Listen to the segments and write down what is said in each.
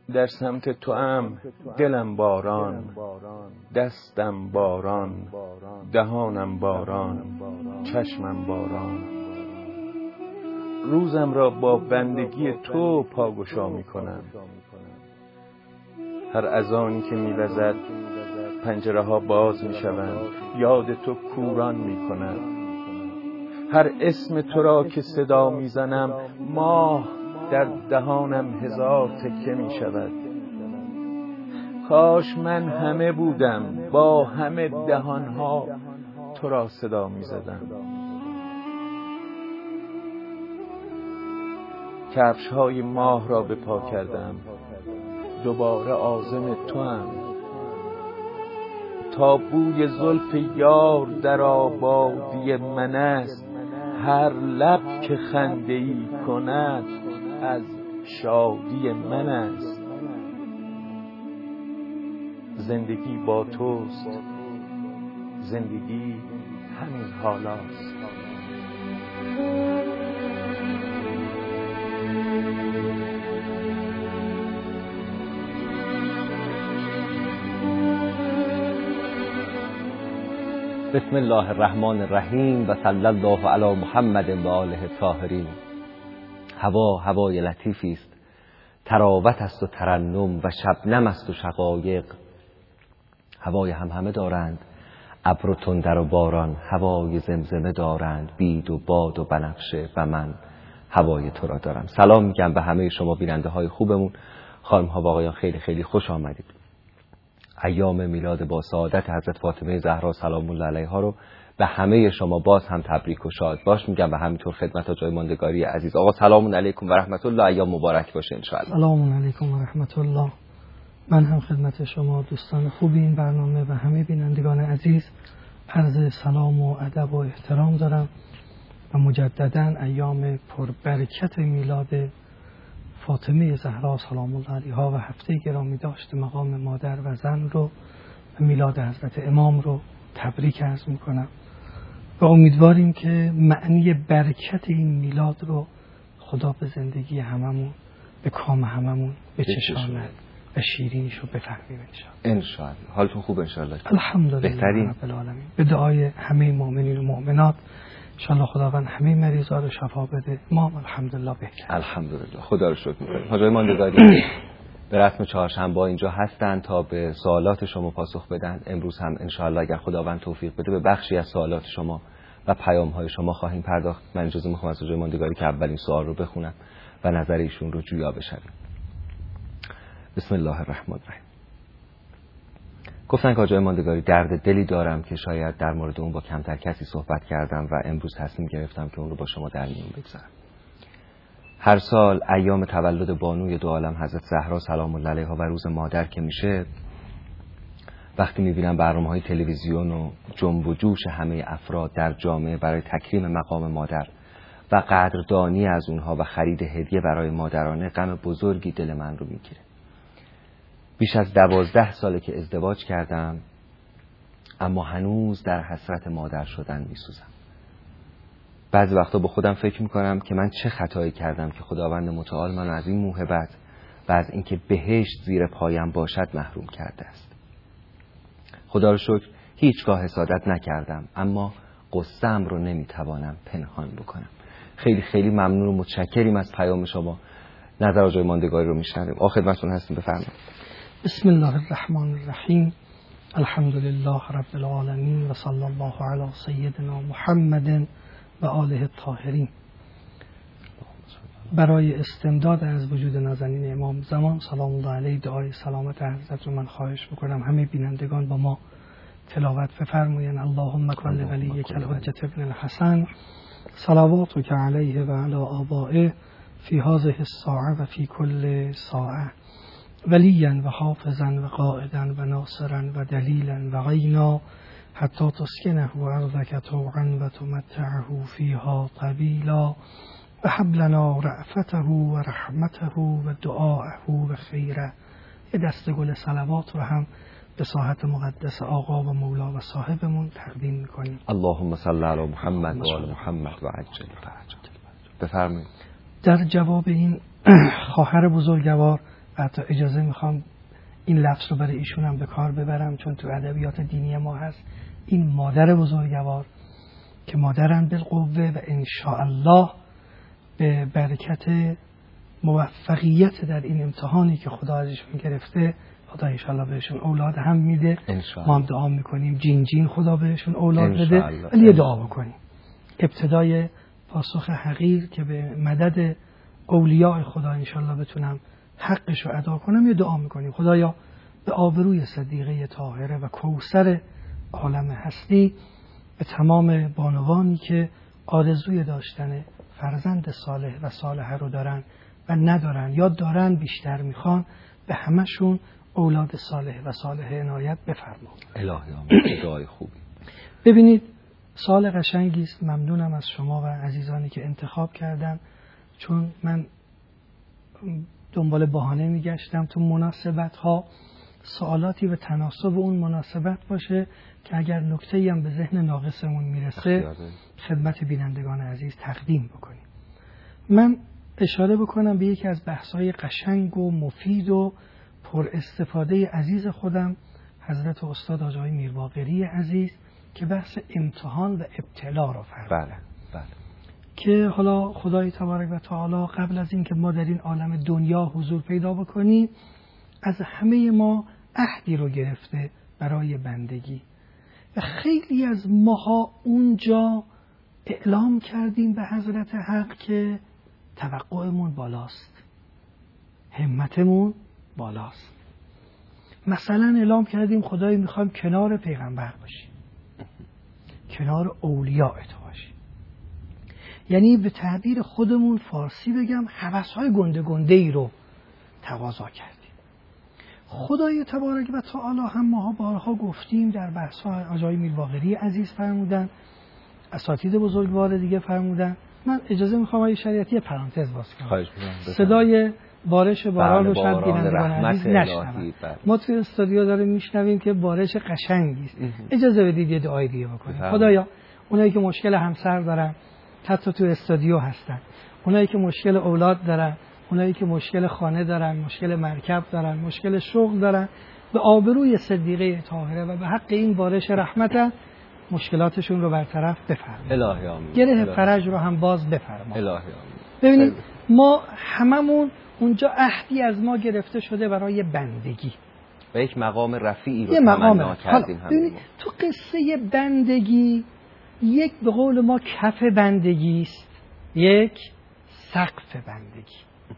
در سمت توام دلم باران، دستم باران، دهانم باران، چشمم باران. روزم را با بندگی تو پاگشا می کنم. هر اذانی که می وزد پنجره ها باز می شوند، یاد تو کوران می کنم. هر اسم تو را که صدا می زنم ماه در دهانم هزار تکه می شود. کاش من همه بودم، با همه دهانها تو را صدا می زدم. کفش های ماه را به پا کردم، دوباره عازم تو هم. تا بوی زلف یار در آبادی من است، هر لب که خنده‌ای کند از شادی من است. زندگی با توست، زندگی همین حالاست. بسم الله الرحمن الرحیم و صلی الله علی محمد و آله الطاهرین. هوای لطیفی است، تراوت است و ترنم و شبنم است و شقایق. هوای همهمه دارند ابر و تندر و باران، هوای زمزمه دارند بید و باد و بنفشه و من هوای تو را دارم. سلام میگم به همه شما بیننده های خوبمون. خانم ها و آقایان خیلی خیلی خوش آمدید. ایام میلاد با سعادت حضرت فاطمه زهرا سلام الله علیها رو به همه شما باز هم تبریک و شاد باش میگم و همینطور خدمت جای ماندگاری عزیز. آقا سلام علیکم و رحمت الله، ایام مبارک باشه ان شاء الله. سلام علیکم و رحمت الله. من هم خدمت شما دوستان خوبی این برنامه و همه بینندگان عزیز عرض سلام و ادب و احترام دارم و مجددا ایام پربرکت میلاد فاطمه زهرا سلام الله علیها و هفته گرامی داشت مقام مادر و زن رو و میلاد حضرت امام رو تبریک عرض میکنم و امیدواریم که معنی برکت این میلاد رو خدا به زندگی هممون، به کام هممون بچشاند و شیرینیش رو بفهمیم ان شاء الله. حالتون خوب ان شاء الله؟ الحمدلله رب العالمین. به دعای همه مؤمنین و مؤمنات ان شاء الله خداوند همه مریضا رو شفا بده. ما الحمدلله بهتر. الحمدلله، خدا رو شکر می‌کنیم. حاجی ماندگاری به رسم چهارشنبه اینجا هستن تا به سوالات شما پاسخ بدن. امروز هم ان شاء الله اگر خداوند توفیق بده به بخشی از سوالات شما و پیام‌های شما خواهیم پرداخت. من اجازه می‌خوام از حاجی ماندگاری که اولین سوال رو بخونم و نظر ایشون رو جویا بشنویم. بسم الله الرحمن الرحیم. گفتن که حاجی ماندگاری درد دلی دارم که شاید در مورد اون با کمتر کسی صحبت کردم و امروز تصمیم گرفتم که اون رو با شما در میون بگذارم. هر سال ایام تولد بانوی دو عالم حضرت زهرا سلام الله علیها و روز مادر که میشه، وقتی میبینم برنامه‌های تلویزیون و جنب و جوش همه افراد در جامعه برای تکریم مقام مادر و قدردانی از اونها و خرید هدیه برای مادرانه، غم بزرگی دل من رو میگیره. بیش از 12 ساله که ازدواج کردم اما هنوز در حسرت مادر شدن میسوزم. بعضی وقتا با خودم فکر میکنم که من چه خطایی کردم که خداوند متعال من از این موهبت و از اینکه بهشت زیر پایم باشد محروم کرده است. خدا رو شکر هیچگاه حسادت نکردم، اما قصه‌ام رو نمیتوانم پنهان بکنم. خیلی خیلی ممنون و متشکریم از پیام شما. نظر آقای ماندگاری رو میشنویم. خدمتتون هستیم، بفرمایید. بسم الله الرحمن الرحیم. الحمد لله رب العالمین و صلی الله علی سیدنا محمد و آله الطاهرین. برای استمداد از وجود نازنین امام زمان سلام الله علیه دعای سلامت حضرت رو من خواهش میکنم همه بینندگان با ما تلاوت بفرمایند. اللهم کل ولیک الحجة ابن الحسن صلواتک علیه و علی آبائه فی هذه الساعه و فی کل ساعه ولیا و حافظا و قائدا و ناصرا و دلیلا و غینا حتی تسکنه و ارضک طوعا و تمتعه فیها طویلا و حب لنا رأفته و رحمته و دعاءه و خیره. یه دسته گل صلوات رو هم به ساحت مقدس آقا و مولا و صاحبمون تقدیم میکنیم. اللهم صل علی محمد و آل محمد و عجل فرجه. بفرمایید. در جواب این خواهر بزرگوار و حتی اجازه میخوام این لفظ رو برای ایشون هم به کار ببرم چون تو ادبیات دینی ما هست، این مادر بزرگوار که مادرن بالقوه و انشاءالله به برکت موفقیت در این امتحانی که خدا ازشون گرفته، خدا انشاءالله بهشون اولاد هم میده. ما هم دعا میکنیم جین خدا بهشون اولاد بده، ولی یه دعا بکنیم ابتدای پاسخ حقیر که به مدد اولیاء خدا انشاءالله بتونم حقش رو ادا کنم. یه دعا میکنیم خدایا به آبروی صدیقه طاهره و کوثر عالم هستی به تمام بانوانی که آرزوی داشتن فرزند صالح و صالحه رو دارن و ندارن یا دارن بیشتر میخوان، به همشون اولاد صالح و صالحه عنایت بفرما. الهی آمین. دعای خوبی. ببینید سوال قشنگی است. ممنونم از شما و عزیزانی که انتخاب کردن، چون من دنبال بهانه میگشتم تو مناسبت ها سوالاتی به تناسب اون مناسبت باشه که اگر نکته‌ای هم به ذهن ناقصمون میرسه خدمت بینندگان عزیز تقدیم بکنیم. من اشاره بکنم به یکی از بحث‌های قشنگ و مفید و پر استفاده عزیز خودم حضرت استاد آقای میرباقری عزیز که بحث امتحان و ابتلا رو فرمودن. بله. که حالا خدای تبارک و تعالی قبل از این که ما در این عالم دنیا حضور پیدا بکنیم از همه ما عهدی رو گرفته برای بندگی و خیلی از ماها اونجا اعلام کردیم به حضرت حق که توقعمون بالاست، همتمون بالاست. مثلا اعلام کردیم خدای میخوایم کنار پیغمبر باشیم، کنار اولیاء تو باشیم. یعنی به تعبیر خودمون فارسی بگم هوس‌های گنده ای رو تقاضا کردیم. خدای تبارک و تعالی هم ما بارها گفتیم در بحث‌ها آقای میرباقری عزیز فرمودن، اساتید بزرگوار دیگه فرمودن. من اجازه میخوام شریعتی پرانتز باز کنم. صدای بارش باران رو شاید بینندگان عزیز نشنون. ما توی استودیو داریم میشنویم که بارش قشنگی است. اجازه بدید یه دعای دیگه بکنیم. خدایا اونایی که مشکل همسر دارن حتی تو استودیو هستن، اونایی که مشکل اولاد دارن، اونایی که مشکل خانه دارن، مشکل مرکب دارن، مشکل شغل دارن، به آبروی صدیقه طاهره و به حق این بارش رحمت مشکلاتشون رو برطرف بفرما. الهی آمین. گره فرج رو هم باز بفرما. الهی آمین. ببینید ما هممون اونجا عهدی از ما گرفته شده برای بندگی و یک مقام رفیعی رو تمنا کردیم. ببینید تو قصه بندگی یک به قول ما کف بندگی است، یک سقف بندگی.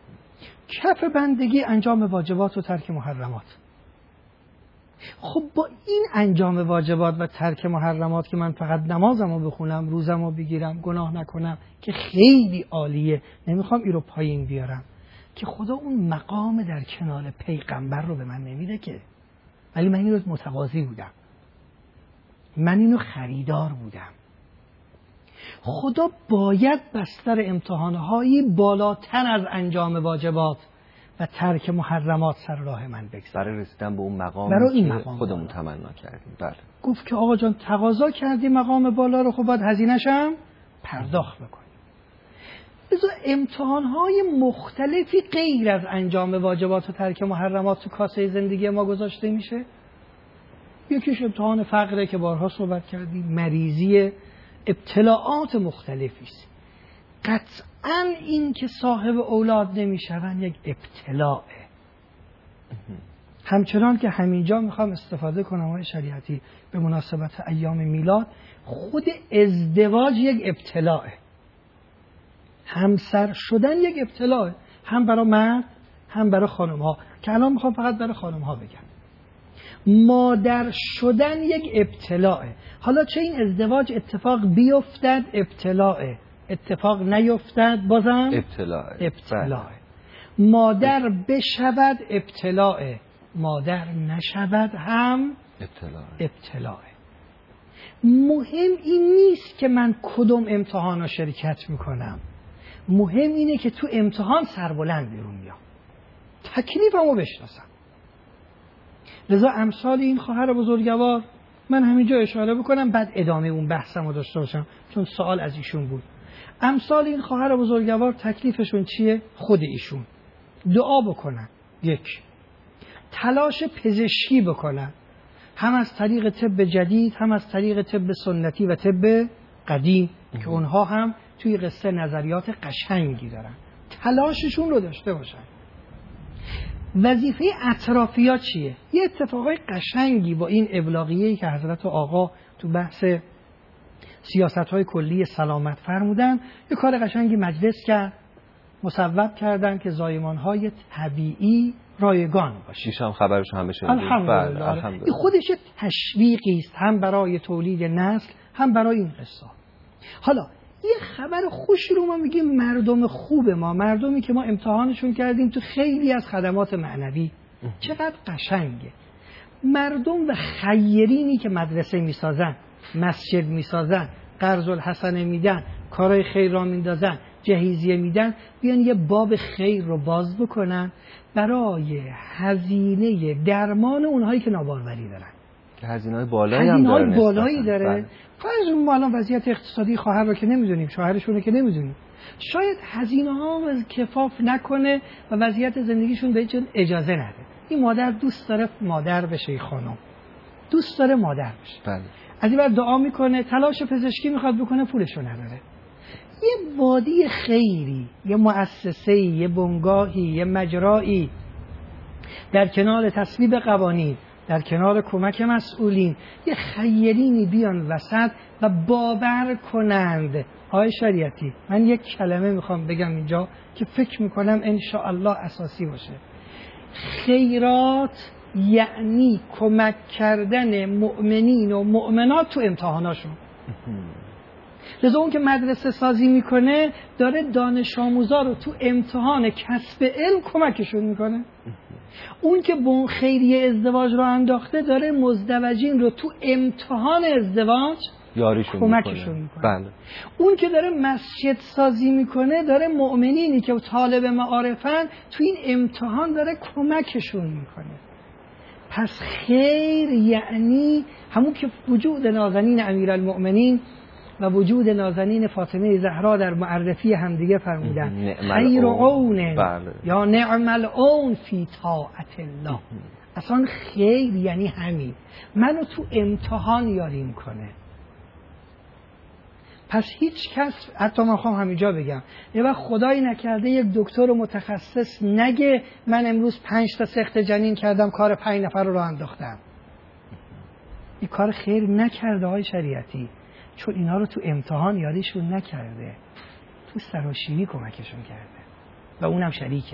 کف بندگی انجام واجبات و ترک محرمات. خب با این انجام واجبات و ترک محرمات که من فقط نمازمو بخونم، روزمو بگیرم، گناه نکنم که خیلی عالیه، نمیخوام این رو پایین بیارم، که خدا اون مقام در کنار پیغمبر رو به من نمیده که، ولی من این رو متقاضی بودم، من اینو خریدار بودم. خدا باید بستر امتحانهایی بالاتر از انجام واجبات و ترک محرمات سر راه من بگذاره برای رسیدن به اون مقامی که خودمون تمنا کردیم. بله. گفت که آقا جان تقاضا کردی مقام بالا رو، خب باید هزینه‌ش هم پرداخت بکنی. بذار امتحانهای مختلفی غیر از انجام واجبات و ترک محرمات تو کاسه زندگی ما گذاشته میشه. یکیش امتحان فقره که بارها صحبت کردیم، مریضی، ابتلاعات مختلفی است. قطعاً این که صاحب اولاد نمیشون یک ابتلاعه. همچنان که همینجا میخوام استفاده کنم های شریعتی به مناسبت ایام میلاد، خود ازدواج یک ابتلاعه، همسر شدن یک ابتلاعه، هم برای مرد هم برای خانم ها، که الان میخوام فقط برای خانم ها بگم. مادر شدن یک ابتلاعه. حالا چه این ازدواج اتفاق بیفتد ابتلاعه، اتفاق نیفتد بازم ابتلاعه. مادر بشود ابتلاعه، مادر نشود هم ابتلاعه. مهم این نیست که من کدوم امتحان رو شرکت میکنم، مهم اینه که تو امتحان سربلند بیرون میام، تکلیفمو بشناسم. لذا امثال این خواهر بزرگوار من همینجا اشاره بکنم، بعد ادامه اون بحثمو داشته باشم چون سوال از ایشون بود. امثال این خواهر بزرگوار تکلیفشون چیه؟ خود ایشون دعا بکنن یک، تلاش پزشکی بکنن، هم از طریق طب جدید، هم از طریق طب سنتی و طب قدیم که اونها هم توی قصه نظریات قشنگی دارن، تلاششون رو داشته باشن. وظیفه اطرافیات چیه؟ یه اتفاقای قشنگی با این ابلاغیه‌ای که حضرت آقا تو بحث سیاست‌های کلی سلامت فرمودن، یه کار قشنگی مجلس کرد، مصوب کردن که زایمان‌های طبیعی رایگان باشه. شیشم خبرش همه شنیدید. الحمدلله. این خودش تشویقی است، هم برای تولید نسل، هم برای این قصه. حالا یه خبر خوش رو ما میگیم مردم خوب ما، مردمی که ما امتحانشون کردیم تو خیلی از خدمات معنوی، چقدر قشنگه. مردم و خیرینی که مدرسه میسازن، مسجد میسازن، قرض الحسنه میدن، کارهای خیر را میندازن، جهیزیه میدن، بیان یه باب خیر رو باز بکنن برای هزینه درمان اونهایی که ناباروری دارن، که هزینه‌های بالایی داره. فرض ما الان وضعیت اقتصادی خواهر رو که نمیدونیم، شوهرشون رو که نمیدونیم، شاید هزینه ها کفاف نکنه و وضعیت زندگیشون به هیچ اجازه نده. این مادر دوست داره مادر بشه، خانم دوست داره مادر بشه، بله. از این بعد دعا میکنه، تلاش پزشکی میخواد بکنه، پولشو نداره. یه وادی خیری، یه مؤسسه‌ای، یه بنگاهی، یه مجرایی در کنار تصویب قوانین، در کنار کمک مسئولین، یه خیرینی بیان وسط و باور کنند. آقای شریعتی، من یک کلمه میخوام بگم اینجا که فکر میکنم انشاءالله اساسی باشه. خیرات یعنی کمک کردن مؤمنین و مؤمنات تو امتحاناشون. لذا اون که مدرسه سازی میکنه داره دانش آموزا رو تو امتحان کسب علم کمکشون میکنه. اون که بون خیریه ازدواج رو انداخته داره مزدوجین رو تو امتحان ازدواج کمکشون میکنه. بله. اون که داره مسجد سازی میکنه داره مؤمنینی که طالب معارفن تو این امتحان داره کمکشون میکنه. پس خیر یعنی همون که وجود نازنین امیرالمؤمنین و وجود نازنین فاطمه زهرا در معرفی همدیگه فرمودن خیر عون یا نعم العون فی طاعت الله. اصلا خیر یعنی همین، منو تو امتحان یاری میکنه. پس هیچ کس، حتی من خواهم همینجا بگم، یه وقت خدایی نکرده یک دکتر متخصص نگه من امروز 5 تا سخت جنین کردم، کار 5 نفر رو انداختم. این کار خیر نکرده های شریعتی، چون اینا رو تو امتحان یاریشون نکرده، تو سراشیبی کمکشون کرده و اونم شریکه،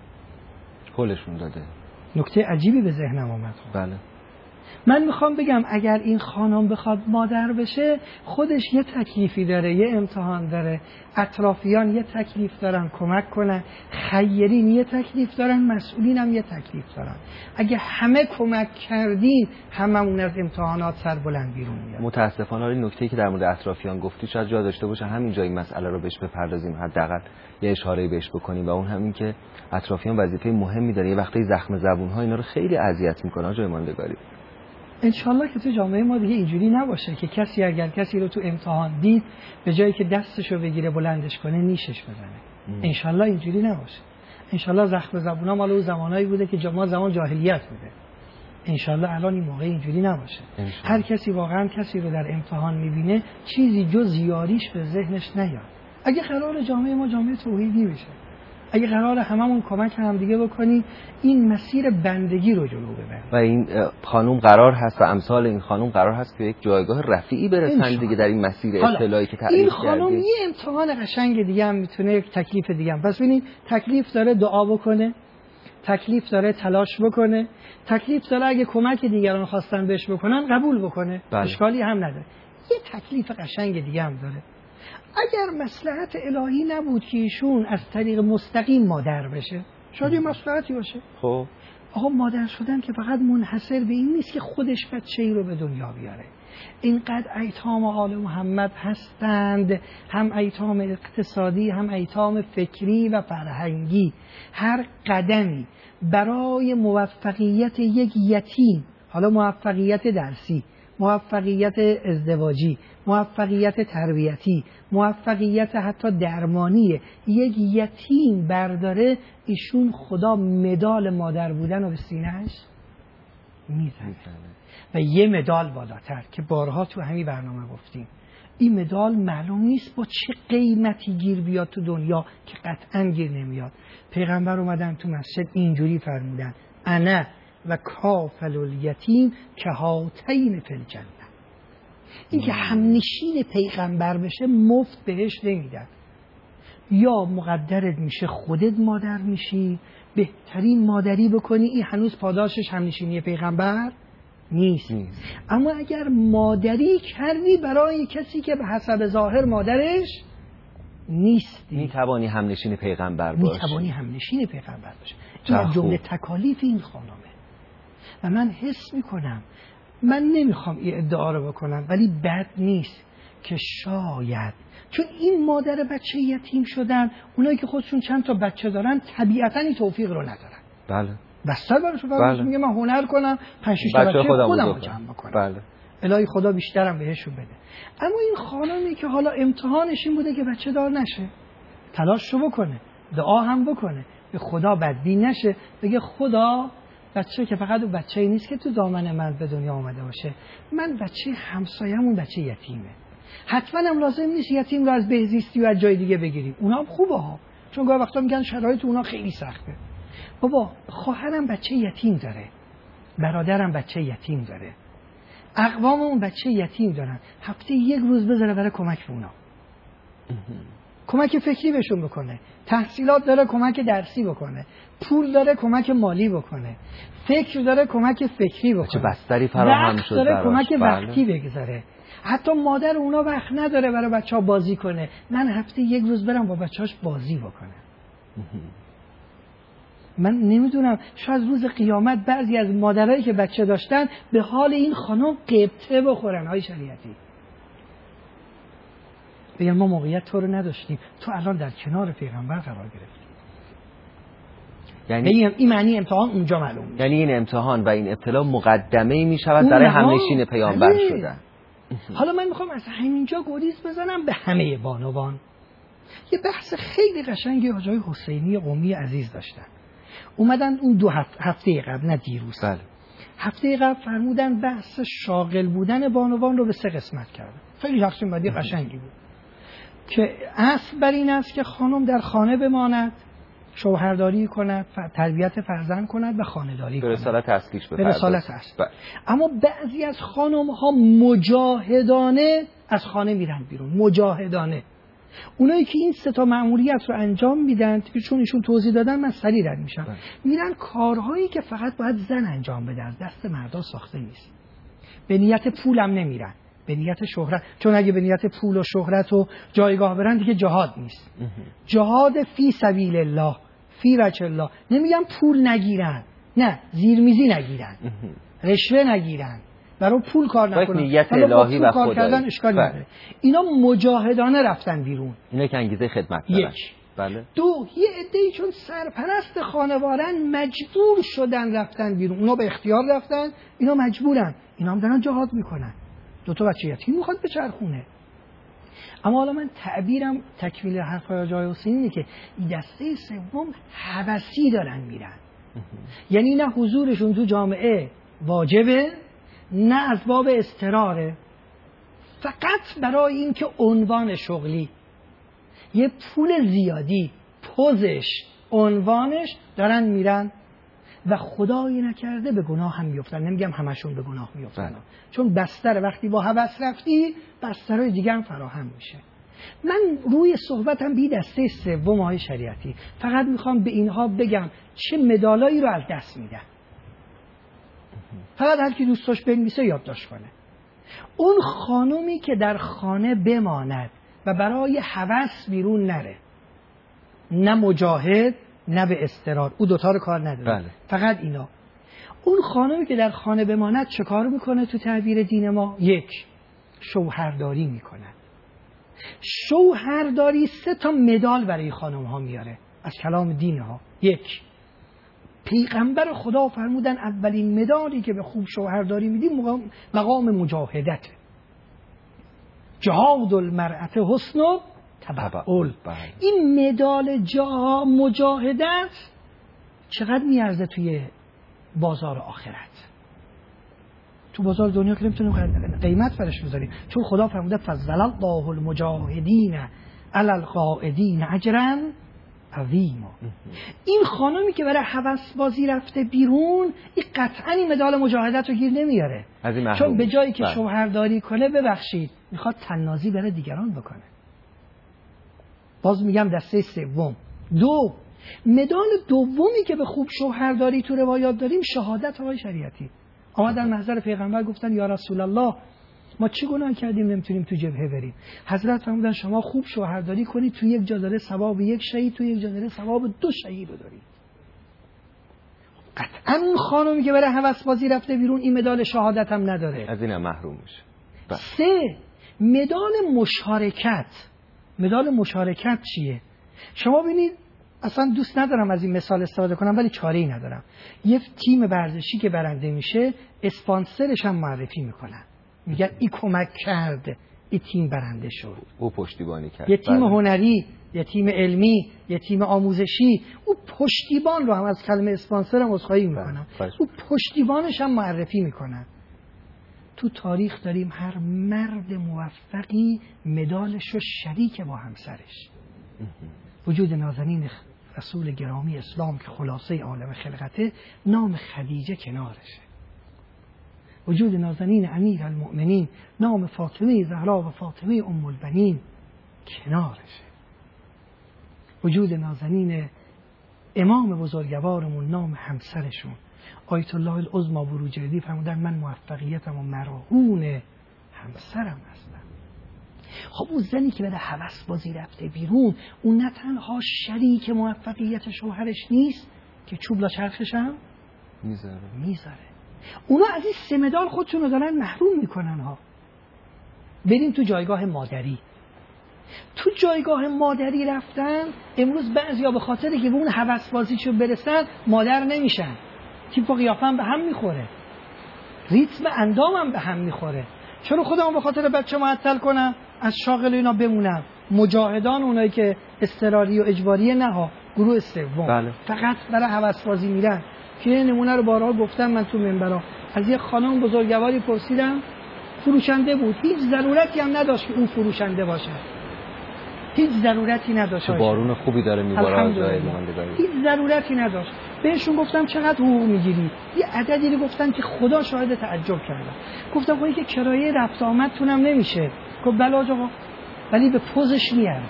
کلشون داده. نکته عجیبی به ذهنم آمد. بله. من میخوام بگم اگر این خانم بخواد مادر بشه، خودش یه تکلیفی داره، یه امتحان داره، اطرافیان یه تکلیف دارن کمک کنن، خیرین یه تکلیف دارن، مسئولین هم یه تکلیف دارن. اگه همه کمک کردیم هممون از امتحانات سر بلند بیرون میاد. متاسفانه این نکته‌ای که در مورد اطرافیان گفتی شاید جا داشته باشه همینجا این مسئله رو بهش بپردازیم، حداقل یه اشاره‌ای بهش بکنیم، و اون همین که اطرافیان وظیفه مهمی داره. یه وقتی زخم زبون‌ها اینا رو خیلی اذیت می‌کنه جای ماندگاری. انشالله که تو جامعه ما دیگه اینجوری نباشه که کسی اگر کسی رو تو امتحان دید به جایی که دستشو بگیره بلندش کنه نیشش بزنه. انشالله اینجوری نباشه. انشالله زخم زبونا مال اون زمانایی بوده که ما زمان جاهلیت بوده. انشالله الان این موقع اینجوری نباشه. هر کسی واقعا کسی رو در امتحان میبینه چیزی جز یاریش به ذهنش نیاد. اگه قرار جامعه ما جامعه توحیدی بشه، اگه قرار هممون کمک هم دیگه بکنیم، این مسیر بندگی رو جلو ببریم. و این خانم قرار هست و امثال این خانم قرار هست که یک جایگاه رفیعی برسن دیگه در این مسیر اطلاعی که تعریف کردیم. این خانم یه امتحان قشنگ دیگه هم میتونه، یک تکلیف دیگه هم. پس ببینید تکلیف داره دعا بکنه، تکلیف داره تلاش بکنه، تکلیف داره اگه کمک دیگران خواستن بهش بکنن قبول بکنه. اشکالی هم نداره. یه تکلیف قشنگ دیگه هم داره. اگر مصلحت الهی نبود که ایشون از طریق مستقیم مادر بشه، شاید یه مصلحتی باشه. خب آقا مادر شدن که فقط منحصر به این نیست که خودش بچه‌ای رو به دنیا بیاره. اینقدر ایتام آل محمد هستند، هم ایتام اقتصادی، هم ایتام فکری و فرهنگی. هر قدمی برای موفقیت یک یتیم، حالا موفقیت درسی، موفقیت ازدواجی، موفقیت تربیتی، موفقیت حتی درمانی یک یتیم برداره، ایشون خدا مدال مادر بودن رو به سینه‌اش میزنه. و یه مدال بالاتر که بارها تو همین برنامه گفتیم، این مدال معلوم نیست با چه قیمتی گیر بیاد تو دنیا که قطعا گیر نمیاد. پیغمبر اومدن تو مسجد اینجوری فرمودن: انا و کافل الیتیم که هاتین فی الجنه. این که همنشین پیغمبر بشه مفت بهش نمیدن، یا مقدرت میشه خودت مادر میشی، بهترین مادری بکنی، این هنوز پاداشش همنشینی پیغمبر نیست. اما اگر مادری کردی برای کسی که به حسب ظاهر مادرش نیستی، میتوانی همنشین پیغمبر باشی. میتوانی همنشین پیغمبر باشی. این جمله تکالیف این خانمه. و من حس میکنم، من نمیخوام این ادعا رو بکنم، ولی بد نیست که شاید چون این مادر بچه یتیم شدن، اونایی که خودشون چند تا بچه دارن طبیعتاً این توفیق رو ندارن. بله. بستر براشون فرض میگه من هنر کنم 5-6 تا بچه خودم رو جمع بکنم. بله. الهی خدا بیشترم بهشون بده. اما این خانمی که حالا امتحانش این بوده که بچه دار نشه، تلاششو بکنه، دعا هم بکنه، به خدا بدبین نشه، بگه خدا بچه که فقط بچه‌ای نیست که تو دامن من به دنیا آمده باشه، من بچه همسایه‌مون بچه یتیمه. حتما هم لازم نیست یتیم رو از بهزیستی و از جای دیگه بگیریم، اونا هم خوبه ها، چون گاهی وقتا میگن شرایط اونا خیلی سخته. بابا خواهرم بچه یتیم داره، برادرم بچه یتیم داره، اقواممون بچه یتیم دارن، هفته یک روز بذاره برای کمک به اونا، کمک فکری بهشون بکنه، تحصیلات داره کمک درسی بکنه، پول داره کمک مالی بکنه، فکر داره کمک فکری بکنه، چه بستری فراهم شد داره کمک بله. وقتی بگذاره. حتی مادر اونا وقت نداره برای بچه‌ها بازی کنه، من هفته یک روز برم با بچه‌هاش بازی بکنه. من نمیدونم، شاید روز قیامت بعضی از مادرایی که بچه داشتن به حال این خانم قبطه بخورن. های شریعتی بگن ما موقعیت تو رو نداشتیم، تو الان در کنار پیغمبر قرار گرفتی. یعنی این معنی امتحان اونجا معلوم میشه. یعنی این امتحان و این ابتلا مقدمه‌ای میشود برای همنشین پیامبر شدن. حالا من میخوام از همینجا گریز بزنم به همه بانوان. یه بحث خیلی قشنگی آقای حسینی قمی عزیز داشتن، اومدن اون 2 هفته قبل، نه دیروز، بله. هفته قبل فرمودن بحث شاغل بودن بانوان رو به 3 قسمت کردن. خیلی تقسیم بندی قشنگی بود که اصل بر این است که خانم در خانه بماند، شوهرداری کند، تربیت فرزند کند و خانه‌داری کند، به رسالت اصلیش به رسالت اصل. اما بعضی از خانم ها مجاهدانه از خانه میرن بیرون، مجاهدانه. اونایی که این 3 مأموریت رو انجام میدن، چون ایشون توضیح دادن من سریع رد میشم، میرن کارهایی که فقط باید زن انجام بده، از دست مردا ساخته نیست. به نیت پولم نمیرن، به نیت شهرت، چون اگه به نیت پول و شهرت و جایگاه برن دیگه جهاد نیست. جهاد فی سبیل الله، فی وجه الله. نمیگم پول نگیرن، نه، زیرمیزی نگیرن، رشوه نگیرن، برای پول کار نکنن، نیت الهی و کار کردن اشکال نداره. اینا مجاهدانه رفتن بیرون. اینا که انگیزه خدمت دارن. 1. بله. 2. یه عده‌ای چون سرپرست خانوارن مجبور شدن رفتن بیرون. اونا به اختیار رفتن، اینا مجبورن، اینا هم دارن جهاد میکنن. 2 تا بچه یتیم میخواد به چرخونه. اما حالا من تعبیرم تکمیل حرفای آقای حسینی اینه که دسته سوم هوسی دارن میرن. یعنی نه حضورشون تو جامعه واجبه، نه از باب اضطراره، فقط برای این که عنوان شغلی، یه پول زیادی، پوزش، عنوانش دارن میرن و خدایی نکرده به گناه هم میفتن. نمیگم همشون به گناه میفتن، چون بستر وقتی با هوس رفتی بسترهای دیگه هم فراهم میشه. من روی صحبتم بی دسته سوم های شریعتی فقط میخوام به اینها بگم چه مدالایی رو از دست میدن. فقط هر کی دوست داشت بنویسه یادداشت کنه. اون خانومی که در خانه بماند و برای هوس بیرون نره، نه مجاهد نه به اضطرار، او 2 تا رو کار نداره. بله. فقط اینا. اون خانومی که در خانه بماند چه کار میکنه تو تعبیر دین ما؟ 1. شوهرداری میکنه. شوهرداری 3 تا مدال برای خانم ها میاره از کلام دین ها. 1. پیغمبر خدا فرمودن اولین مدالی که به خوب شوهرداری میدیم مقام مجاهدته. جهاد المرأة حسن تبعل. این مدال مجاهدت چقدر میارزه توی بازار آخرت؟ تو بازار دنیا که نمیتونیم قیمت برش بذاریم، چون خدا فرموده فضل الله المجاهدین علی القاعدین اجرا عظیما. این خانمی که برای هوس بازی رفته بیرون، این قطعا این مدال مجاهدت رو گیر نمیاره، چون به جایی که شوهرداری کنه، ببخشید، میخواد طنازی برای دیگران بکنه. باز میگم دسته سوم. مدال دومی که به خوب شوهرداری تو روایات داریم شهادت های شریعتی. آمدن محضر پیغمبر گفتن یا رسول الله ما چی گناه کردیم نمیتونیم تو جبهه بریم؟ حضرت فرمودن شما خوب شوهرداری کنید، تو یک جا داره ثواب یک شهید، تو یک جا داره ثواب 2 شهید رو دارید. قطعا اون خانمی که برای هوس بازی رفته بیرون این مدال شهادت هم نداره، از این محروم میشه. 3 مدال مشارکت. مدال مشارکت چیه؟ شما ببینید، اصلا دوست ندارم از این مثال استفاده کنم ولی چاره‌ای ندارم. یه تیم ورزشی که برنده میشه، اسپانسرش هم معرفی میکنن، میگن این کمک کرد این تیم برنده شد، او پشتیبانی کرد. یه تیم هنری، یه تیم علمی، یه تیم آموزشی، او پشتیبان رو هم از کلمه اسپانسر هم عذرخواهی میکنم، او پشتیبانش هم معرفی میکنن. تو تاریخ داریم هر مرد موفقی مدالش رو شریک با همسرش. وجود نازنین رسول گرامی اسلام که خلاصه عالم خلقته، نام خدیجه کنارشه. وجود نازنین امیر المؤمنین، نام فاطمه زهرا و فاطمه ام البنین کنارشه. وجود نازنین امام بزرگوارمون، نام همسرشون آیت الله العظمی بروجردی فرمودن من موفقیتم و مرهون همسرم هستم. خب اون زنی که برای هوس بازی رفته بیرون، اون نه تنها شریک موفقیت شوهرش نیست که چوب لا چرخش هم میذاره. اونا از این 3 مدال خودشون رو دارن محروم میکنن ها. بریم تو جایگاه مادری. تو جایگاه مادری رفتن، امروز بعضیا به خاطر که به اون هوس بازیشو برسن مادر نمیشن، تیپ و قیافه هم به هم میخوره، ریتم اندام هم به هم میخوره. چرا خودمو به خاطر بچه معطل کنم، از شاغل اینا بمونم؟ مجاهدان اونایی که اضطراری و اجباریه نه ها، گروه سوم فقط برای هوس بازی میرن. که نمونه رو بارها گفتم من تو منبرها، از یه خانم بزرگواری پرسیدم، فروشنده بود، هیچ ضرورتی هم نداشت که اون فروشنده باشه، هیچ ضرورتی نداشت، بارون خوبی داره میباره از جای ماندگاری، هیچ ضرورتی نداشت. بهشون گفتم چقدر حقوق میگیری؟ یه عددی رو گفتن که خدا شاهد تعجب کردم. گفتم خب که کرایه رفت آمدتونم نمیشه. گفت بله آقا، ولی به پوزش میارزه.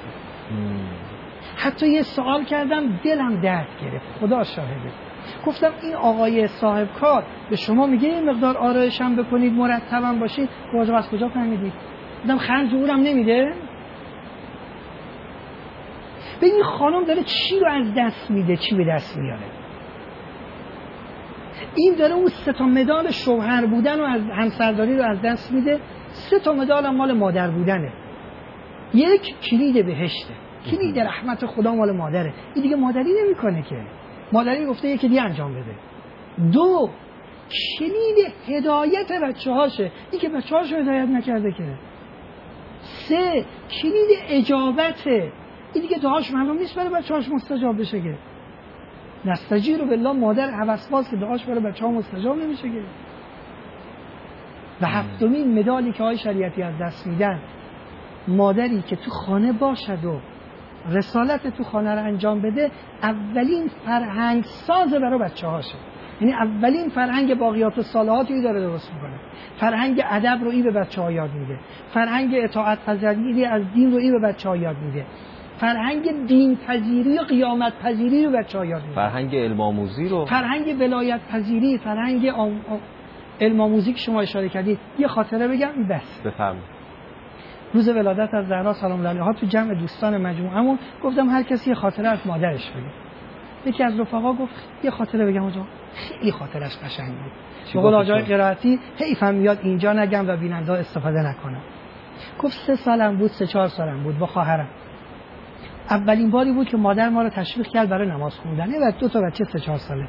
حتی یه سوال کردم دلم درد گرفت، خدا شاهده. گفتم این آقای صاحب کار به شما میگه این مقدار آرایشم بکنید، مرتبم باشید، واجب از کجا فهمیدید؟ گفتم خرج اونم نمیده. به این خانم داره چی رو از دست میده، چی به دست میاره. این داره اون 3 مدال شوهر بودن و از همسرداری رو از دست میده. 3 مدال هم مال مادر بودنه. 1 کلید بهشته، کلید رحمت خدا مال مادره. این دیگه مادری نمیکنه که، مادری گفته یکی دیگه انجام بده. 2 کلید هدایت بچه‌هاشه، این که بچه‌هاشو هدایت نکرده که. 3 کلید اجابته، این دیگه دعاش معلوم نیست برای بچه‌هاش مستجاب بشه که. نستجیر بالله، مادر هوسباز که دعاش برای بچه‌ها مستجاب نمیشه که. و 7مین مدالی که های شریعتی از دست میدن، مادری که تو خانه باشد و رسالت تو خانه رو انجام بده، اولین فرهنگ ساز برای بچه‌هاشه. یعنی اولین فرهنگ باقیات الصالحاتی داره درست میکنه. فرهنگ ادب رو به بچه‌ها یاد میده، فرهنگ اطاعت پذیری از دین رو به بچه‌ها یاد میده، فرهنگ دین پذیری و قیامت پذیری رو بچه‌ها یاد میده، فرهنگ علم آموزی رو، فرهنگ ولایت پذیری، فرهنگ علم آموزی که شما اشاره کردید. یه خاطره بگم بس. بفرمایید. روز ولادت از زهرا سلام الله علیها تو جمع دوستان مجموعمون گفتم هر کسی یه خاطره از مادرش بگه. یکی از رفقا گفت یه خاطره بگم آقا، خیلی خاطرش قشنگ بود. به قول آقای قرائتی حیفم میاد اینجا نگم و بیننده استفاده نکنم. گفت 3 سالم بود، 3-4 سالم بود، با خواهرم. اولین باری بود که مادر ما رو تشویق کرد برای نماز خوندن. و 2 تا بچه 3-4 ساله.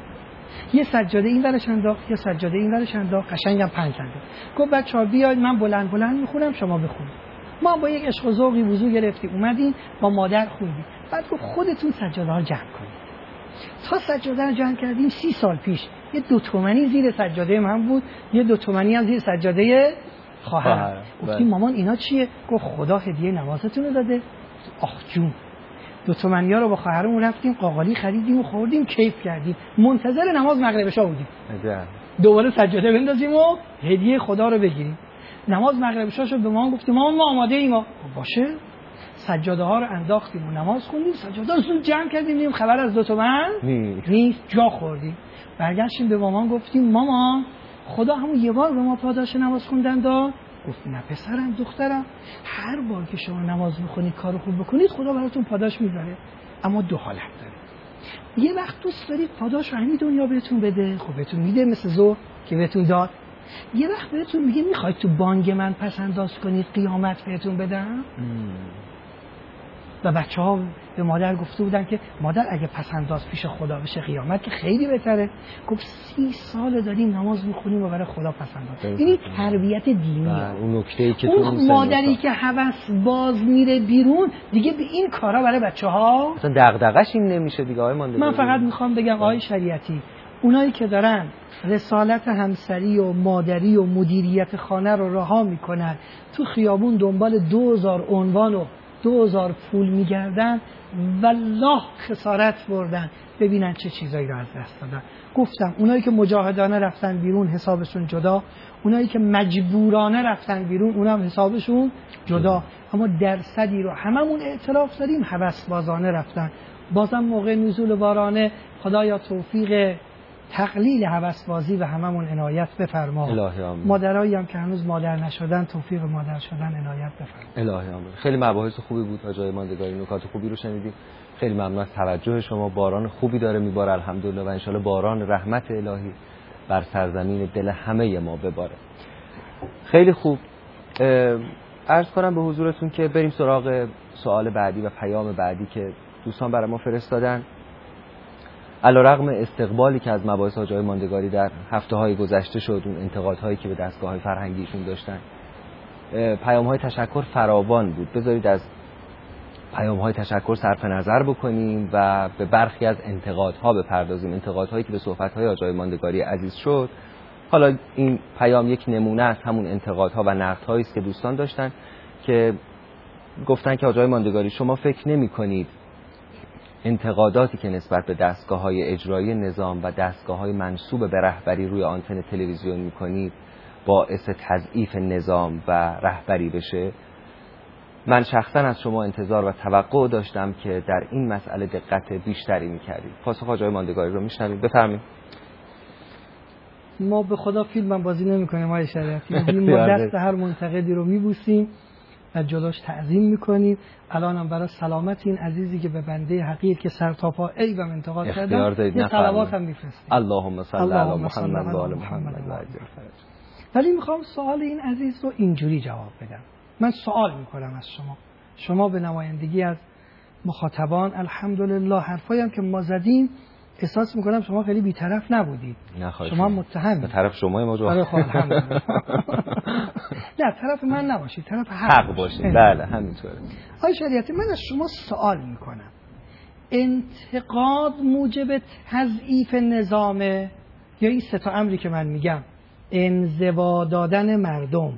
یه سجاده این ورش انداخت، یه سجاده این ورش انداخت، قشنگم 5 انداخت. گفت بچه‌ها بیاید من بلند بلند میخونم شما بخونید. ما با یک عشق و ذوقی وضو گرفتیم اومدیم با مادر خوندیم. بعد گفت خودتون سجاده‌ها جمع کنید. تا سجاده رو جمع کردیم 30 سال پیش یه 2 تومانی زیر سجاده من بود، یه 2 تومانی هم زیر سجاده خواهرم. گفتیم مامان اینا چیه؟ گفت خدا هدیه نمازتون رو داده. آخ جون. 2 تومانیا رو با خواهرمون رفتیم قاقالی خریدیم و خوردیم کیف کردیم. منتظر نماز مغرب عشا بودیم. دوباره سجاده بندازیم و هدیه خدا رو بگیریم. نماز مغرب عشا شد به ما گفتیم ما آماده ایم. باشه. سجاده ها رو انداختیم و نماز خوندیم. سجاده رو زود جمع کردیم دیدیم خبر از 2 تومن نیست. جا خوردیم. برگشتیم به مامان گفتیم مامان خدا همون یه بار به ما پاداش نماز خوندن داد. گفت نه پسرم دخترم هر بار که شما نماز میخونید کار خوب بکنید خدا براتون پاداش میذاره. اما 2 حالت داره. یه وقت دوست دارید پاداش رو همین دنیا بهتون بده، خب بهتون میده مثل ظهر که بهتون داد. یه وقت بهتون میگه میخواید تو بانگ من پس انداز کنید قیامت بهتون بدم. و بچه‌ها به مادر گفته بودن که مادر اگه پسنداز پیش خدا بشه قیامت که خیلی بهتره. گفت 30 سال داریم نماز میخونیم و برای خدا پسنداز. این تربیت دینیه. اون نکته‌ای که اون مادری که هوس باز میره بیرون دیگه به این کارا برای بچه‌ها اصلا دغدغش این نمیشه دیگه آقای ماندگاری. من فقط میخوام بگم آقای شریعتی اونایی که دارن رسالت همسری و مادری و مدیریت خانه رو رها میکنن تو خیابون دنبال 2000 عنوان و 2000 پول میگردن والله خسارت بردن. ببینن چه چیزایی رو از دست دادن. گفتم اونایی که مجاهدانه رفتن بیرون حسابشون جدا، اونایی که مجبورانه رفتن بیرون اونم حسابشون جدا. اما درصدی رو هممون اعتراف داریم هوسبازانه رفتن. بازم موقع نزول بارانه خدایا توفیق تقلیل هوسبازی و هممون عنایت بفرما. مادرایی هم که هنوز مادر نشدن توفیق مادر شدن عنایت بفرما. الهی آمین. خیلی مباحث خوبی بود حاجی ماندگاری، نکات خوبی رو شنیدیم. خیلی ممنون از توجه شما. باران خوبی داره میباره الحمدلله و انشالله باران رحمت الهی بر سرزمین دل همه ما بباره. خیلی خوب. عرض کنم به حضورتون که بریم سراغ سوال بعدی و پیام بعدی که دوستان برای ما فرستادن. علیرغم استقبالی که از مباحث حاجی ماندگاری در هفته‌های گذشته شد، اون انتقادهایی که به دستگاه‌های فرهنگیشون داشتن، پیام‌های تشکر فراوان بود. بذارید از پیام‌های تشکر صرف نظر بکنیم و به برخی از انتقادها بپردازیم. انتقادهایی که به صحبت‌های حاجی ماندگاری عزیز شد. حالا این پیام یک نمونه از همون انتقادها و نقدهایی است که دوستان داشتن که گفتن که حاجی ماندگاری شما فکر نمی‌کنید انتقاداتی که نسبت به دستگاه‌های اجرایی نظام و دستگاه‌های منسوب به رهبری روی آنتن تلویزیون می‌کنید باعث تضعیف نظام و رهبری بشه؟ من شخصا از شما انتظار و توقع داشتم که در این مسئله دقت بیشتری می‌کردید. پاسخ حاجی ماندگاری رو می‌شنوید. بفرمایید. ما به خدا فیلم بازی نمی‌کنیم آقای شریعتی. ما دست هر منتقدی رو می‌بوسیم و جلوش تعظیم میکنیم. الان هم برای سلامت این عزیزی که به بنده حقیر که سر تا پا ای و انتقاد کردن یه صلوات هم میفرستیم. اللهم صل علی محمد و آل محمد. ولی میخوام سوال این عزیز رو اینجوری جواب بدم. من سوال میکنم از شما به نمایندگی از مخاطبان الحمدلله حرفایی هم که ما زدیم احساس میکنم شما خیلی بی‌طرف نبودید. شما متهم به طرف شما مواجه. نه طرف من نباشید، طرف حق باشید. بله همینطوره. آقای شریعتی من از شما سوال میکنم. انتقاد موجب تضعیف نظامه یا این 3 تا امری که من میگم؟ انزوا دادن مردم،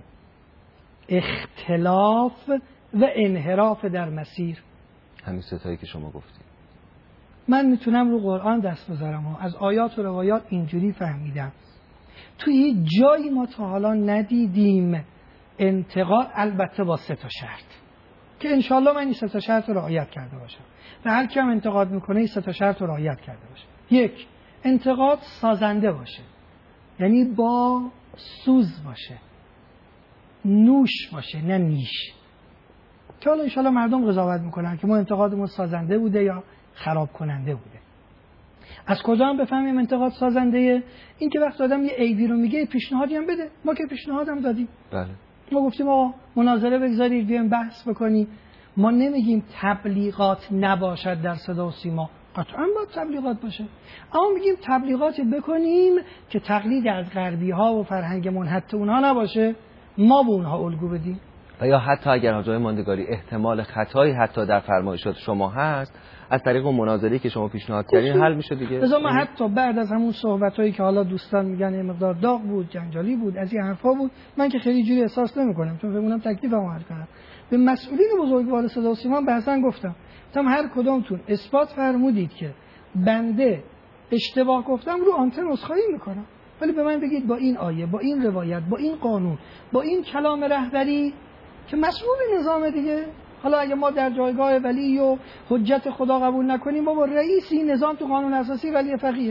اختلاف و انحراف در مسیر. همین 3 تایی که شما گفتید. من میتونم رو قرآن دست بذارم و از آیات و روایات اینجوری فهمیدم. توی جایی ما تا حالا ندیدیم انتقاد، البته با 3 تا شرط که انشالله من این 3 تا شرط رو رعایت کرده باشم و هر کی هم انتقاد میکنه این 3 تا شرط رو رعایت کرده باشه. 1. انتقاد سازنده باشه، یعنی با سوز باشه، نوش باشه نه نیش. که حالا انشالله مردم قضاوت میکنن که ما انتقادمون سازنده بوده یا خراب کننده بوده. از کجا هم بفهمیم انتقاد سازنده؟ این که وقت آدم یه عیبی رو میگه پیشنهادی هم بده. ما که پیشنهادم دادیم. بله. ما گفتیم آقا مناظره بگذارید بیایم بحث بکنیم. ما نمیگیم تبلیغات نباشد در صدا و سیما. قطعا باید تبلیغات باشه، اما میگیم تبلیغاتی بکنیم که تقلید از غربی ها و فرهنگ منحط اونها نباشه، ما به اونها الگو بدیم. و یا حتی اگر حاج آقای ماندگاری احتمال خطایی حتی در فرمایشات شما هست، از طریق اون مناظری که شما پیشنهاد کردین حل میشه دیگه. مثلا من حتی بعد از همون صحبتایی که حالا دوستان میگن یه مقدار داغ بود، جنجالی بود، از این حرفا بود، من که خیلی جوری احساس نمیکنم، چون فهمونم تکلیفمو حل کردم. به مسئولین بزرگوار صدا و سیما بحثا گفتم هر کدومتون اثبات فرمودید که بنده اشتباه گفتم رو آنتن عذرخواهی میکنم، ولی به من بگید با این آیه، با این روایت، با این قانون، با این کلام رهبری که مسئول نظام دیگه. حالا اگه ما در جایگاه ولی و حجت خدا قبول نکنیم، ما با رئیسی نظام تو قانون اساسی ولی فقیه،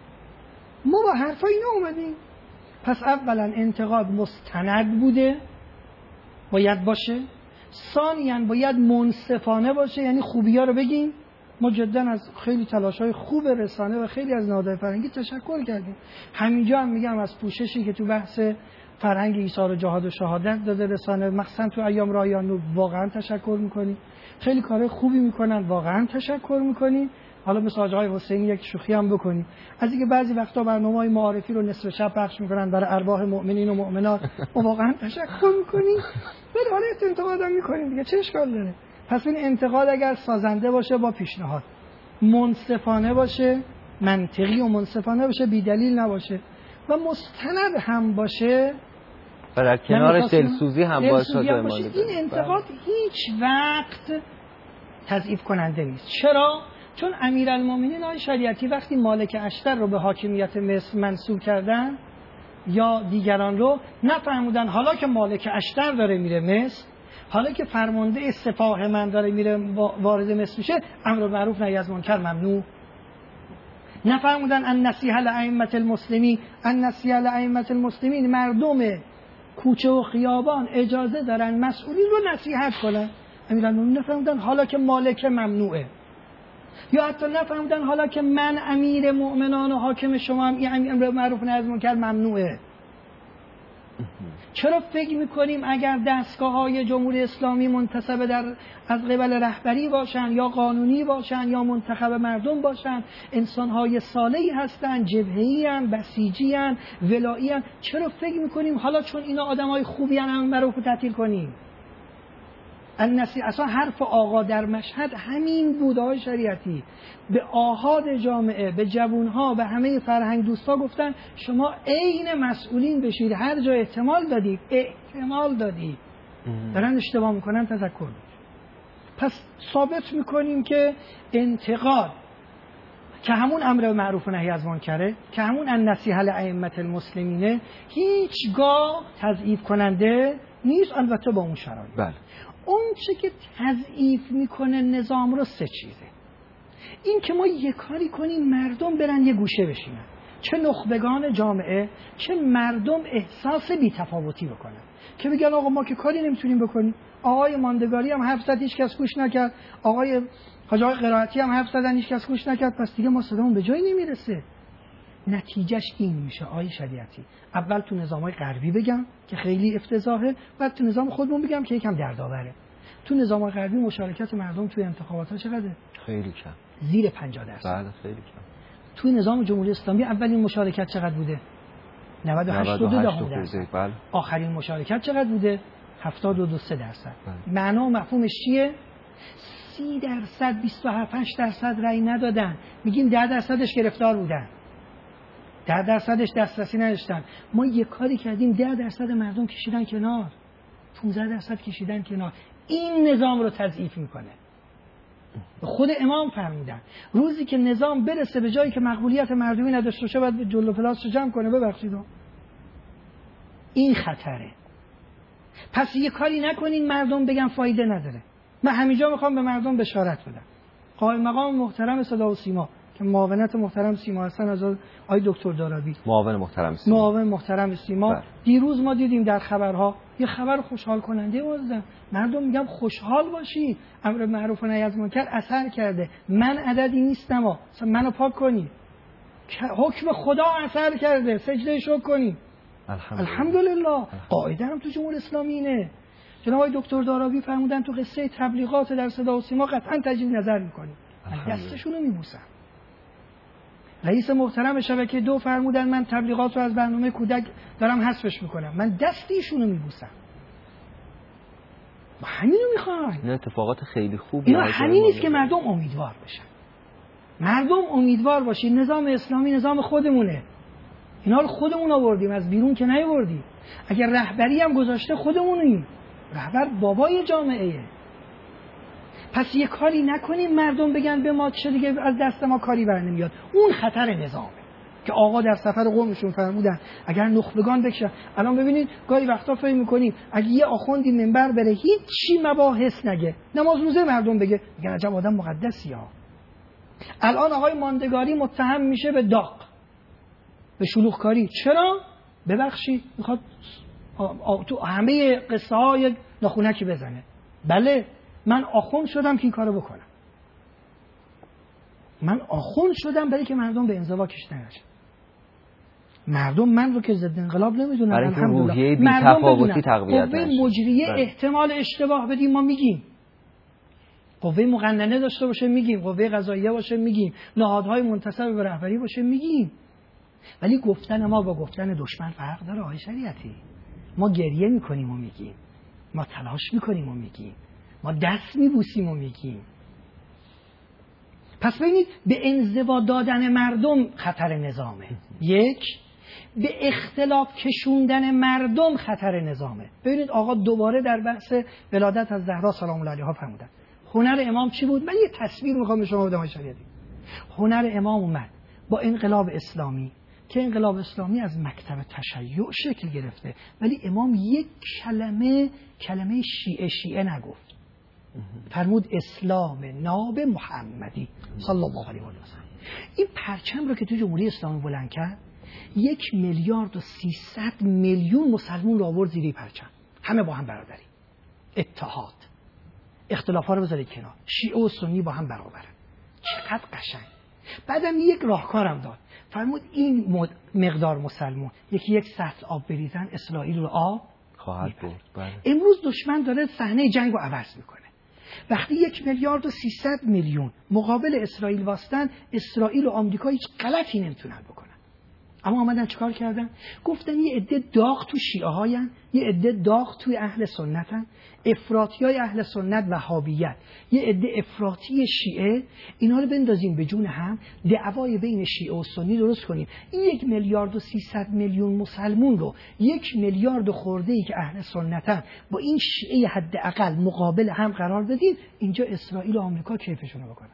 ما با حرفا اینا اومدیم. پس اولا انتقاد مستند بوده، باید باشه. ثانیاً باید منصفانه باشه، یعنی خوبی‌ها رو بگیم. ما جدا از خیلی تلاش‌های خوب رسانه و خیلی از نهادهای فرهنگی تشکر کردیم. همینجا هم میگم از پوششی که تو بحث فرهنگ ایثار و جهاد و شهادت داده رسانه، مخصوصا تو ایام رایان نور، واقعا تشکر می‌کنیم. خیلی کارهای خوبی می‌کنن، واقعا تشکر می‌کنیم. حالا مثل آقای حسینی یک شوخی هم بکنیم، از اینکه بعضی وقتا برنامه‌های معارفی رو نصف شب پخش می‌کنن برای ارواح مؤمنین و مؤمنات، ما واقعا تشکر می‌کنیم. ولی حالا انتقاد هم می‌کنیم دیگه، چه اشکال داره؟ پس این انتقاد اگر سازنده باشه با پیشنهاد، منصفانه باشه، منطقی و منصفانه باشه، بی دلیل نباشه و مستند هم باشه و در کنارش دلسوزی هم باشه. این انتقاد هیچ وقت تضعیف کننده نیست. چرا؟ چون امیرالمومنین آقای شریعتی وقتی مالک اشتر رو به حاکمیت مصر منصوب کردن یا دیگران رو، نفهمودن حالا که مالک اشتر داره میره مصر، حالا که فرمانده سپاه من داره میره وارد مصر میشه، امر معروف نهی از منکر ممنوع. نفهمودن ان نصیحه لائمه المسلمین، ان نصیحه لائمه المسلمین، مردم کوچه و خیابان اجازه دارن مسئولین رو نصیحت کنن. امیرالمومنین نفهمودن حالا که مالک ممنوعه، یا حتی نفهمودن حالا که من امیر مؤمنان و حاکم شما هم این امر معروف نهی از منکر ممنوعه. چرا فکر میکنیم اگر دستگاه‌های جمهوری اسلامی منتسب از قبل رهبری باشن یا قانونی باشن یا منتخب مردم باشن، انسان‌های صالحی هستن، جبهه‌ای ان، بسیجی ان، ولایی ان، چرا فکر میکنیم حالا چون اینا آدمای خوبی ان همه رو تعطیل کنیم؟ اصلا حرف آقا در مشهد همین بود آقای شریعتی، به آحاد جامعه، به جوانها، به همه فرهنگ دوستا گفتن شما عین مسئولین بشید، هر جا احتمال دادید دارن اشتباه میکنن تذکر بدید. پس ثابت میکنیم که انتقاد که همون امر معروف و نهی از منکره، که همون النصیحه لائمه المسلمینه، هیچگاه تضعیف کننده نیست، البته با اون شرایط. بله. اون چه که تضعیف میکنه نظام رو سه چیزه. این که ما یه کاری کنیم مردم برن یه گوشه بشینن، چه نخبگان جامعه چه مردم احساس بی‌تفاوتی بکنن، که بگن آقا ما که کاری نمیتونیم بکنیم. آقای ماندگاری هم حرف زد هیچ کس گوش نکرد، آقای حاج آقای قرائتی هم حرف زدن هیچ کس گوش نکرد، پس دیگه ما صدامون به جایی نمیرسه. نتیجهش این میشه آقای شریعتی، اول تو نظام‌های غربی بگم که خیلی افتضاحه، بعد تو نظام خودمون بگم که یکم دردآوره. تو نظام‌های غربی مشارکت مردم توی انتخابات‌ها چقدره؟ خیلی کم، زیر 50%. بله خیلی کم. تو نظام جمهوری اسلامی اولین مشارکت چقدر بوده؟ 98.2%. بله. آخرین مشارکت چقدر بوده؟ 72.3%. معنا و مفهومش چیه؟ 30%، 27% رأی ندادن، میگیم 10%ش گرفتار بودن، 10%ش دسترسی نداشتن. ما یه کاری کردیم 10% مردم کشیدن کنار، 15% کشیدن کنار. این نظام رو تضعیف میکنه. خود امام فرمودن روزی که نظام برسه به جایی که مقبولیت مردمی نداشته باشه باید جلو پلاس رو جمع کنه. ببخشید این خطره. پس یه کاری نکنین مردم بگن فایده نداره. من همینجا میخوام به مردم بشارت بدم. قائم مقام محترم صدا و سیما که معاونت محترم سیما هستن، از آقای دکتر دارابی، معاون محترم سیما، دیروز ما دیدیم در خبرها یه خبر خوشحال کننده بودن. مردم میگم خوشحال باشید، امر معروف و نهی از منکر اثر کرده. من عددی نیستم، منو پاک کنید. حکم خدا اثر کرده، سجده شکر کنید. الحمدلله. قاعده هم تو جمهوری اسلامی اینه. جناب آقای دکتر دارابی فرمودن تو قصه تبلیغات در صدا و سیما قطعا تجدید نظر میکنیم. دستشون رو میبوسم. رئیس محترم شبکه 2 فرمودن من تبلیغات رو از برنامه کودک دارم حذفش میکنم. من دست ایشونو میبوسم. ما همینو میخوایم. این اتفاقات خیلی خوبی. اینا همین نیست که مردم امیدوار بشن. مردم امیدوار باشید. نظام اسلامی نظام خودمونه. اینا رو خودمون آوردیم، از بیرون که نیاوردیم. اگر رهبری هم گذاشته خودمونیم. رهبر بابای جامعه. پس یه کاری نکنیم مردم بگن به ما چه دیگه از دست ما کاری بر نمیاد. اون خطر نظامه که آقا در سفر قومشون فرمودن اگر نخبگان بکشن. الان ببینید گاهی وقتا فکر می‌کنیم اگه یه آخوندی منبر بره هیچ چی مباحث نگه، نماز روزه مردم بگه، میگن عجب آدم مقدسی ها. الان آقای ماندگاری متهم میشه به داغ، به شلوغکاری. چرا؟ ببخشید میخواد تو همه قصه ها یک ناخونکی بزنه. بله من آخوند شدم که این کارو بکنم. من آخوند شدم برای که مردم به انزوا کشیده نشن. مردم من رو که ضد انقلاب نمیدونن. الحمدلله مردم بدونن قوه مجریه احتمال اشتباه بدیم ما میگیم، قوه مقننه داشته باشه میگیم، قوه قضاییه باشه میگیم، نهادهای منتسب به رهبری باشه میگیم. ولی گفتن ما با گفتن دشمن فرق داره آقای شریعتی. ما گریه میکنیم و میگیم، ما تلاش میکنیم و میگیم، ما دست میبوسیم و میگیم. پس ببینید به انزوا دادن مردم خطر نظامه. یک، به اختلاف کشوندن مردم خطر نظامه. ببینید آقا دوباره در بحث ولادت از زهرا سلام الله علیها فرمودن. هنر امام چی بود؟ من یه تصویر میخوام به شما بدم آقای شریعتی. هنر امام اومد با انقلاب اسلامی که انقلاب اسلامی از مکتب تشیع شکل گرفته، ولی امام یک کلمه شیعه نگفت. فرمود اسلام ناب محمدی صلی الله علیه و آله. این پرچم رو که تو جمهوری اسلامی بلند کرد 1,300,000,000 مسلمون رو آورد زیر پرچم، همه با هم برادری، اتحاد، اختلافا رو بذارید کنار، شیعه و سنی با هم برابرن. چقدر قشنگ. بعدم یک راهکارم داد، فرمود این مقدار مسلمون یکی یک سطل آب بریزن اسرائیل رو آب خواهد برد. امروز دشمن داره صحنه جنگ رو عوض میکنه. وقتی 1,300,000,000 مقابل اسرائیل واسطن، اسرائیل و آمریکا هیچ غلطی نمیتونن بکنن. اما آمدن چیکار کردن؟ گفتن یه عده داغ تو شیعه هاین، یه عده داغ توی اهل سنتن، افراطیای اهل سنت وهابیت، یه عده افراطی شیعه، اینا رو بندازیم به جون هم، دعوای بین شیعه و سنی درست کنیم. این 1,300,000,000 مسلمون رو 1,000,000,000 خرده‌ای که اهل سنتن با این شیعه حداقل مقابل هم قرار بدیم، اینجا اسرائیل و آمریکا کیفشون رو بکنن.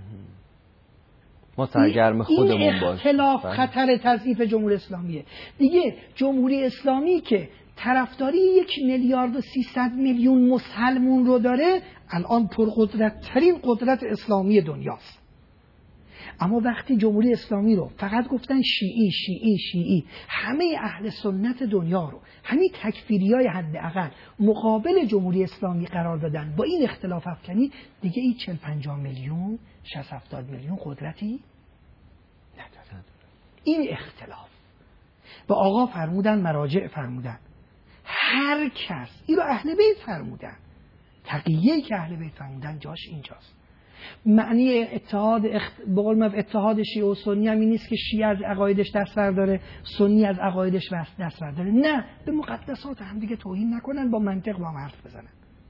ما سرگرم خودمون باشیم. اختلاف خطر تضعیف جمهوری اسلامیه. دیگه جمهوری اسلامی که طرفداری 1,300,000,000 مسلمون رو داره، الان پرقدرت ترین قدرت اسلامی دنیاست. اما وقتی جمهوری اسلامی رو فقط گفتن شیعی، همه اهل سنت دنیا رو، همین تکفیریای حداقل مقابل جمهوری اسلامی قرار دادن، با این اختلاف افکنی دیگه این 40-50 میلیون 60-70 میلیون قدرتی نداره. این اختلاف و آقا فرمودن، مراجع فرمودن، هر کس، این رو اهل بیت فرمودن، تقیه‌ای که اهل بیت فرمودن جاش اینجاست. معنی اتحاد شیعه و سنی هم این نیست که شیعه از عقایدش دست برداره، سنی از عقایدش دست برداره. نه، به مقدسات هم دیگه توهین نکنن، با منطق با هم حرف بزنن.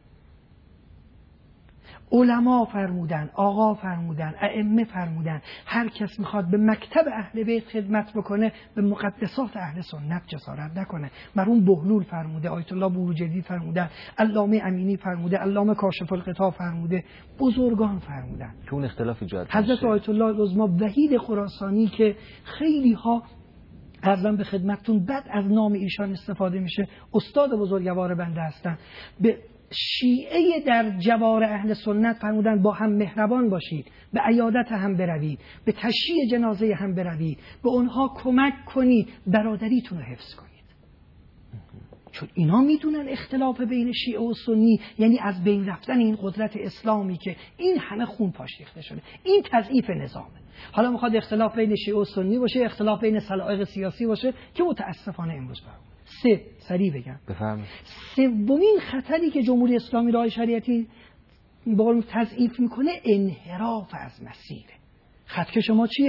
علما فرمودن، آقا فرمودن، ائمه فرمودن، هر کس میخواد به مکتب اهل بیت خدمت بکنه به مقدسات اهل سنت جسارت نکنه. مرحوم بهلول فرموده، آیت الله بروجردی فرمودن، علامه امینی فرموده، علامه کاشف الغطا فرموده، بزرگان فرمودن که اون اختلاف ایجاد حضرت نشه. آیت الله العظما وحید خراسانی که خیلی ها عرضم به خدمتتون بد از نام ایشان استفاده میشه، استاد بزرگوار بنده هستن، به شیعه در جوار اهل سنت فرمودن با هم مهربان باشید، به عیادت هم بروید، به تشییع جنازه هم بروید، به اونها کمک کنید، برادریتون رو حفظ کنید. چون اینا میدونن اختلاف بین شیعه و سنی یعنی از بین رفتن این قدرت اسلامی که این همه خون پاش ریخته شده، این تضعیف نظامه. حالا میخواد اختلاف بین شیعه و سنی باشه، اختلاف بین سلایق سیاسی باشه که متاسفانه امروز سریع بگم. بفرمایید. سومین خطری که جمهوری اسلامی راه شریعتی با تضعیف میکنه انحراف از مسیره. خط که شما چیه؟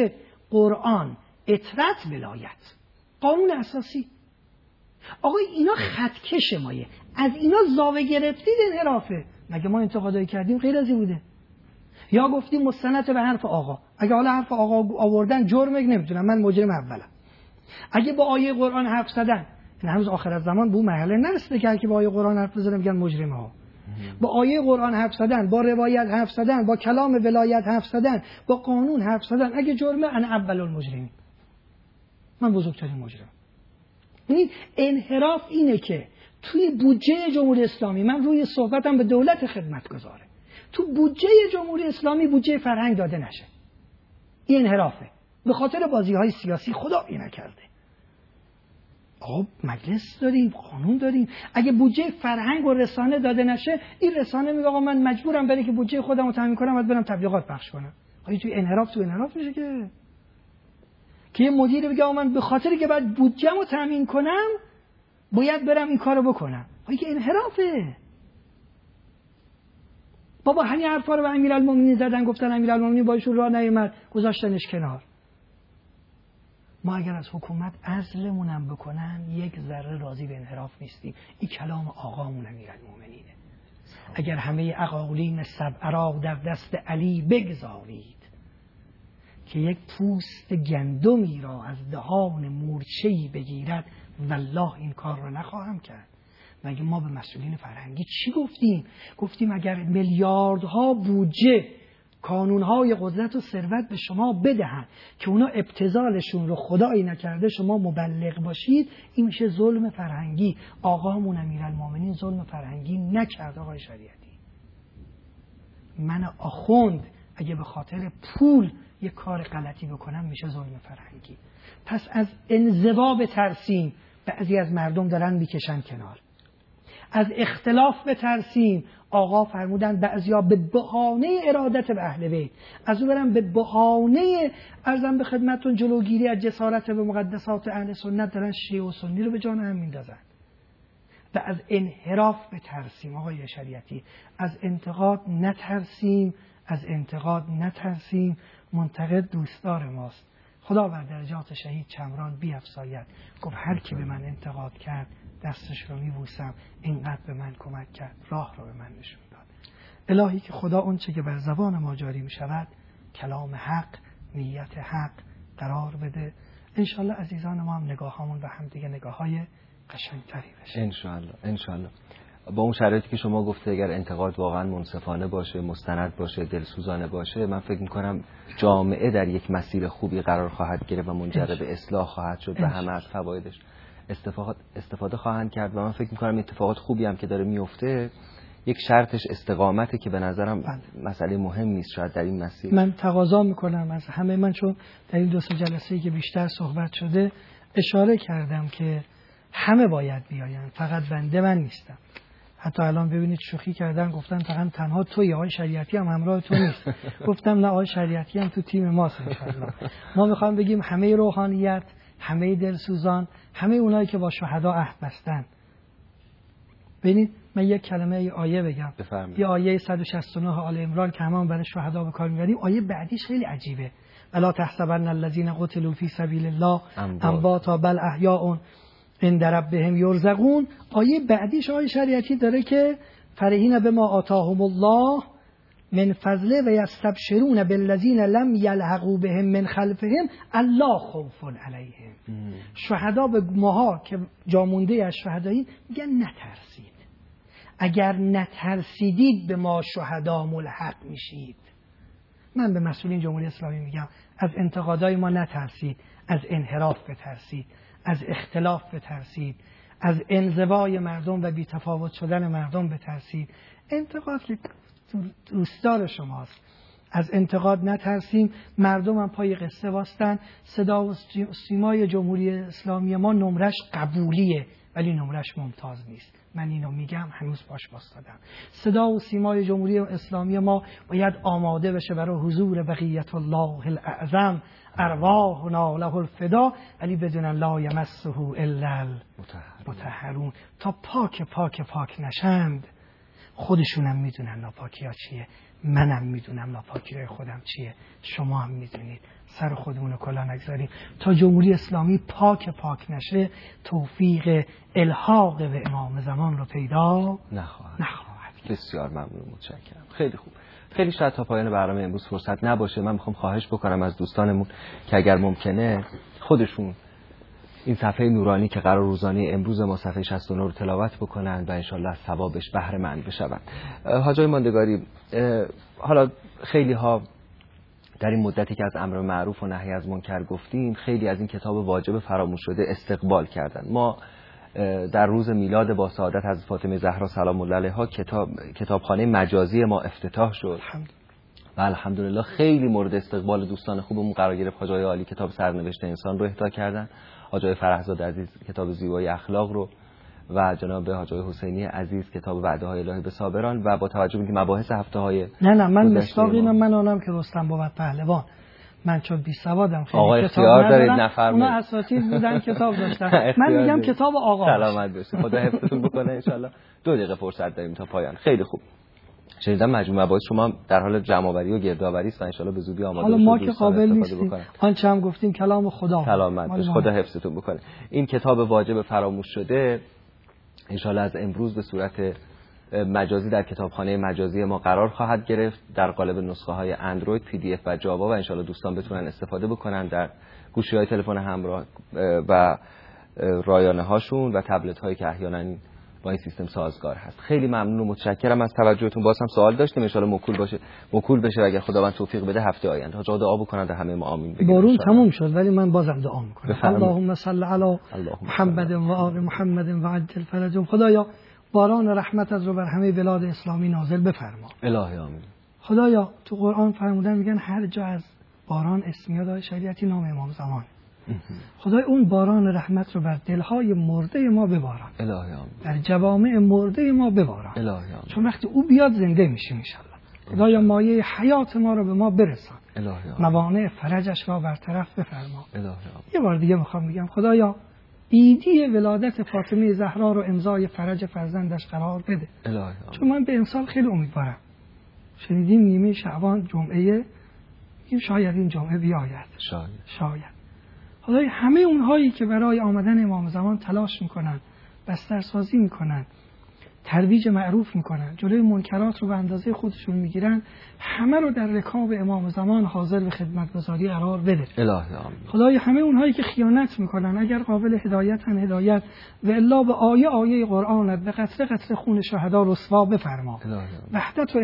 قرآن، اطرت، ولایت، قانون اساسی. آقا اینا خطکش مایه، از اینا زاویه گرفتید انحرافه. مگه ما انتقادایی کردیم غیر از این بوده؟ یا گفتیم مستند به حرف آقا. اگه حالا حرف آقا آوردن جرمه، نمیتونم، من مجرم اولم. اگه با آیه قرآن حرف زدن، این هنوز آخر از زمان به اون مرحله نرسیده که با آیه قرآن حرف بزنن میگن مجرمه ها. با آیه قرآن حرف زدن، با روایت حرف زدن، با کلام ولایت حرف زدن، با قانون حرف زدن، اگه جرمه انا اول المجرمین، من بزرگترین مجرم. یعنی انحراف اینه که توی بودجه جمهوری اسلامی، من روی صحبتم به دولت خدمتگزاره، تو بودجه جمهوری اسلامی بودجه فرهنگ داده نشه. این انحرافه به خاطر بازی‌های سیاسی. خدایی نکرده آقا مجلس داریم، قانون داریم، اگه بودجه فرهنگ و رسانه داده نشه، این رسانه میگه آقا من مجبورم برای که بودجه خودم رو تامین کنم باید برم تبلیغات پخش کنم. آقا توی انحراف میشه که یه مدیر بگه آقا من به خاطری که باید بودجه‌مو تامین کنم باید برم این کارو بکنم. آقا که انحرافه. بابا همین حرفا رو به امیرالمومنین زدن، گفتن امیرالمومنین باشون راه نیامد، گذاشتنش کنار. ما اگر از حکومت عزلمونم بکنن یک ذره راضی به انحراف نیستیم. این کلام آقامون امیرالمومنینه. اگر همه اقالیم سبع را در دست علی بگذارید که یک پوست گندمی را از دهان مورچه‌ای بگیرد، والله این کار را نخواهم کرد. مگه ما به مسئولین فرهنگی چی گفتیم؟ گفتیم اگر میلیاردها بودجه کانونهای قدرت و ثروت به شما بدهن که اونا ابتذالشون رو خدایی نکرده شما مبلغ باشید، این میشه ظلم فرهنگی. آقامون امیرالمومنین ظلم فرهنگی نکرد. آقای شریعتی، من آخوند اگه به خاطر پول یک کار غلطی بکنم میشه ظلم فرهنگی. پس از انزوا بترسیم، بعضی از مردم دارن میکشن کنار. از اختلاف بترسیم، آقا فرمودن بعضیا به بهانه ارادت به اهل بیت، از اون برم به بهانه ارزم به خدمتتون جلوگیری از جسارت به مقدسات اهل سنت دارن شیعه و سنی رو به جان هم میندازن. و از انحراف بترسیم. آقای شریعتی، از انتقاد نترسیم، از انتقاد نترسیم. منتقد دوستدار ماست. خدا بر درجات شهید چمران بیفزاید. گفت هر کی به من انتقاد کرد دستش رو میبوسم، اینقدر به من کمک کرد، راه رو به من نشون داد. الهی که خدا اون چه که بر زبان ما جاری می شود کلام حق، نیت حق قرار بده. انشالله عزیزان ما هم نگاهامون به هم دیگه نگاه‌های قشنگتری بشه. انشالله. با اون شرایطی که شما گفته اگر انتقاد واقعا منصفانه باشه، مستند باشه، دلسوزانه باشه، من فکر می‌کنم جامعه در یک مسیر خوبی قرار خواهد گرفت و منجر به اصلاح خواهد شد و همه از فوایدش استفاده خواهند کرد. و من فکر می‌کنم اتفاقات خوبی هم که داره میفته، یک شرطش استقامته که به نظرم مسئله مهم نیست شاید در این مسیر. من تقاضا می‌کنم از همه، من چون در این 2 جلسه‌ای که بیشتر صحبت شده اشاره کردم که همه باید بیاین، فقط بنده من نیستم. حتی الان ببینید شوخی کردن، گفتن فقط تنها توی آقای شریعتی هم همراه تو نیست. گفتم نه، آقای شریعتی هم تو تیم ماست انشالله. ما میخوایم بگیم همه روحانیت، همه دلسوزان، همه اونایی که با شهدا عهد بستن. ببینید من یک کلمه آیه بگم. یه آیه 169 آل عمران که همون برای شهدا به کار می‌بریم، آیه بعدیش خیلی عجیبه. الا تحسبن الذين قتلوا في سبيل الله امواتا بل احیاء عند ربهم یرزقون. آیه بعدیش آیه شریعتی داره که فرحین بما آتاهم الله من فضله و یستبشرون بالذین لم یلحقوا بهم من خلفهم الا خوف علیهم. شهدا به ماها که جامونده از شهدایی میگن نترسید. اگر نترسیدید به ما شهدا ملحق میشید. من به مسئولین جمهوری اسلامی میگم از انتقادای ما نترسید، از انحراف بترسید، از اختلاف بترسید، از انزوای مردم و بی‌تفاوت شدن مردم بترسید. انتقاد دوستدار شماست، از انتقاد نترسیم. مردم هم پای قصه واستن. صدا و سیمای جمهوری اسلامی ما نمرش قبولیه ولی نمرش ممتاز نیست. من اینو میگم، هنوز باش واسطادم. صدا و سیمای جمهوری اسلامی ما باید آماده بشه برای حضور بقیت الله الاعظم، ارواحنا له الفدا، ولی بدون لا یمسه الا المطهرون. تا پاک نشند خودشونم میدونن ناپاکی ها چیه، منم میدونم ناپاکی های خودم چیه، شما هم میدونید. سر خودمون رو کلا نگذاریم. تا جمهوری اسلامی پاک نشه، توفیق الحاق به امام زمان رو پیدا نخواهد. بسیار ممنون، متشکرم. خیلی خوب. خیلی شاید تا پایان برنامه امروز فرصت نباشه. من میخوام خواهش بکنم از دوستانمون که اگر ممکنه خودشون این صفحه نورانی که قرار روزانه امروز ما صفحه 69 رو تلاوت بکنن و انشالله از ثوابش بهره مند بشن. حاج آقای ماندگاری، حالا خیلی ها در این مدتی که از امر معروف و نهی از منکر گفتیم، خیلی از این کتاب واجب فراموش شده استقبال کردن. ما در روز میلاد با سعادت حضرت فاطمه زهرا سلام الله علیها کتابخانه مجازی ما افتتاح شد و الحمدلله خیلی مورد استقبال دوستان خوبمون قرار گرفت. حاج آقای عالی کتاب سرنوشت انسان رو اهدا کردن، حاج آقای فرحزاد عزیز کتاب زیبای اخلاق رو و جناب حاج آقای حسینی عزیز کتاب وعده های الهی به صابران. و با توجه به اینکه مباحث هفته های نه من مصداق اینم من آنم که رستم بود پهلوان، من چون بی سوادم خیلی آقا کتاب اختیار دارید ندارم، نفرمایید. اونا اساتید بودن کتاب داشتن. من میگم کتاب آقا سلامت باشید، خدا حفظتون بکنه ان شاء الله. 2 دقیقه فرصت داریم تا پایان. خیلی خوب. شنیدم مجموعه مباحث شما در حال جمع‌آوری و گردآوری است و ان شاء الله به زودی آماده حالا ما که قابل نیستیم، آنچه هم گفتیم کلام خدا. سلامت باش، خدا حفظتون بکنه. این کتاب واجب فراموش شده ان شاء الله از امروز به صورت مجازی در کتابخانه مجازی ما قرار خواهد گرفت در قالب نسخه های اندروید، پی دی اف و جاوا و ان شاء الله دوستان بتونن استفاده بکنن در گوشی‌های تلفن همراه و رایانه هاشون و تبلت هایی که احیانا با این سیستم سازگار هست. خیلی ممنون و متشکرم از توجهتون. باز هم سوال داشتیم، ان شاء الله موکول بشه اگر خداوند توفیق بده هفته آینده. حاجا دعا بکنن در همه ما آمین بگید. بارون تموم شد ولی من بازم دعا میکنم. اللهم صل علی محمد و آل محمد و عجل فرجهم. خدایا باران رحمت از رو بر همه بلاد اسلامی نازل بفرما. الهی آمین. خدایا تو قرآن فرمودن میگن هر جا از باران اسم یاد شریعتی نام امام زمان. خدای اون باران رحمت رو بر دلهای مرده ما بباران. الهی آمین. در جوامع مرده ما بباران. الهی آمین. چون وقتی او بیاد زنده میشیم ان شاء الله. خدایا مایه حیات ما رو به ما برسان. الهی آمین. موانع فرجش را برطرف بفرما. الهی آمین. یه بار دیگه میخوام بگم خدایا ایدی ولادت فاطمه زهرا رو امضای فرج فرزندش قرار بده. الهی آمین. چون من به امسال خیلی امیدوارم. شنیدیم نیمه شعبان جمعه، این شاید این جمعه بیاید. شاید. خدای همه اونهایی که برای آمدن امام زمان تلاش میکنن، بسترسازی میکنن، ترویج معروف میکنن، جلوی منکرات رو به اندازه خودشون میگیرن، همه رو در رکاب امام زمان حاضر به خدمتگزاری قرار بده. الهی آمین. خدای همه اونهایی که خیانت میکنن اگر قابل هدایتن هدایت و الا به آیه قرآنت به قطره قطره خون شهدا رسوا بفرما. وحدت و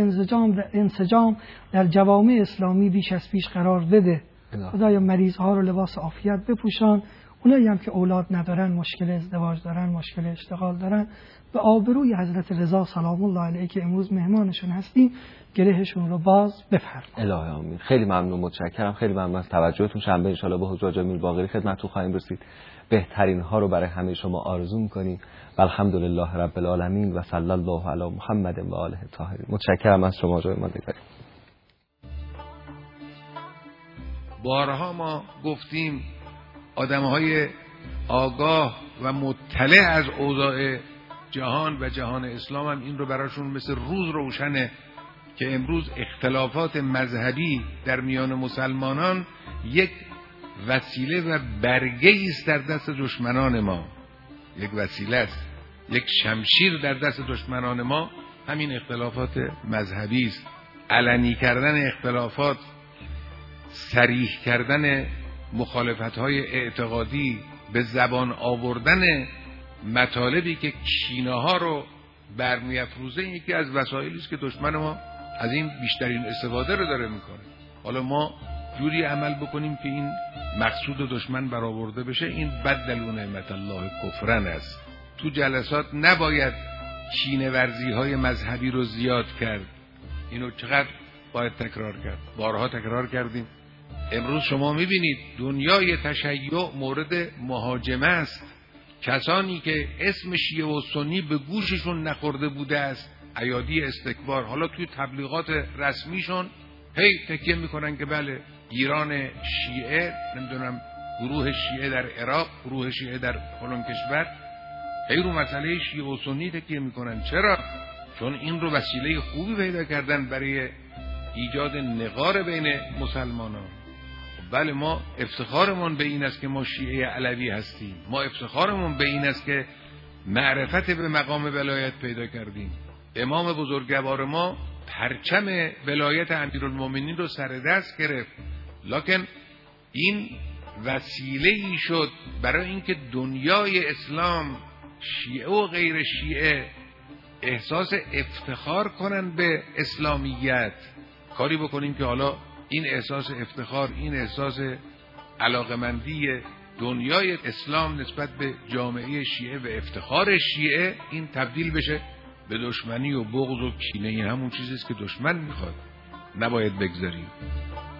انسجام در جوامع اسلامی بیش از پیش قرار بده. خدایا مریض ها رو لباس عافیت بپوشان، اونایی هم که اولاد ندارن، مشکل ازدواج دارن، مشکل اشتغال دارن، به آبروی حضرت رضا سلام الله علیه که امروز مهمانشون هستیم گرهشون رو باز بفرما. الهی آمین. خیلی ممنون، متشکرم. خیلی ممنون از توجهتون. شنبه ان شاء الله با حضور جمیل باقری خدمتتون خواهیم رسید. بهترین ها رو برای همه شما آرزو می‌کنیم و الحمدلله رب العالمین و صلی الله علی محمد و آله الطاهرین. متشکرم از شما جای ماندگاری. بارها ما گفتیم آدم‌های آگاه و مطلع از اوضاع جهان و جهان اسلام هم این رو براشون مثل روز روشنه که امروز اختلافات مذهبی در میان مسلمانان یک وسیله و برگه است در دست دشمنان ما، یک وسیله است، یک شمشیر در دست دشمنان ما همین اختلافات مذهبی است. علنی کردن اختلافات، صریح کردن مخالفت‌های اعتقادی، به زبان آوردن مطالبی که کینه‌ها رو برمی‌افروزه، یکی از وسایلی است که دشمن ما از این بیشترین استفاده رو داره میکنه. حالا ما جوری عمل بکنیم که این مقصود دشمن برآورده بشه. این بدلوا نعمت الله کفرن است. تو جلسات نباید کینه‌ورزی‌های مذهبی رو زیاد کرد. اینو چقدر باید تکرار کرد؟ بارها تکرار کردیم. امروز شما میبینید دنیای تشیع مورد مهاجمه است. کسانی که اسم شیعه و سنی به گوششون نخورده بوده است، ایادی استکبار، حالا توی تبلیغات رسمیشون هی تکیه میکنن که بله ایران شیعه، نمیدونم گروه شیعه در عراق، گروه شیعه در فلان کشور، هی رو مسئله شیعه و سنی تکیه میکنن. چرا؟ چون این رو وسیله خوبی پیدا کردن برای ایجاد نقار بین مسلمانان. بله، ما افتخارمون به این است که ما شیعه علوی هستیم، ما افتخارمون به این است که معرفت به مقام ولایت پیدا کردیم. امام بزرگوار ما پرچم ولایت امیرالمومنین رو سر دست گرفت، لکن این وسیله‌ای شد برای اینکه دنیای اسلام، شیعه و غیر شیعه، احساس افتخار کنن به اسلامیت. کاری بکنیم که حالا این احساس افتخار، این احساس علاقمندی دنیای اسلام نسبت به جامعه شیعه و افتخار شیعه، این تبدیل بشه به دشمنی و بغض و کینه. همون چیزیست که دشمن میخواد، نباید بگذاریم.